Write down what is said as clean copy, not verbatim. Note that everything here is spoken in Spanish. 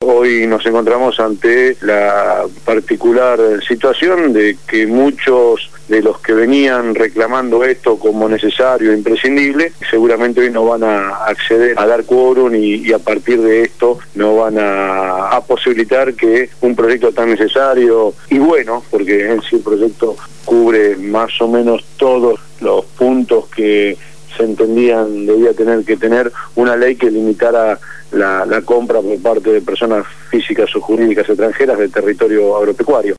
hoy nos encontramos ante la particular situación de que muchos de los que venían reclamando esto como necesario e imprescindible, seguramente hoy no van a acceder a dar quórum y a partir de esto no van a posibilitar que un proyecto tan necesario y bueno, porque en sí el proyecto cubre más o menos todos los puntos que se entendían debía tener que tener una ley que limitara la compra por parte de personas físicas o jurídicas extranjeras del territorio agropecuario.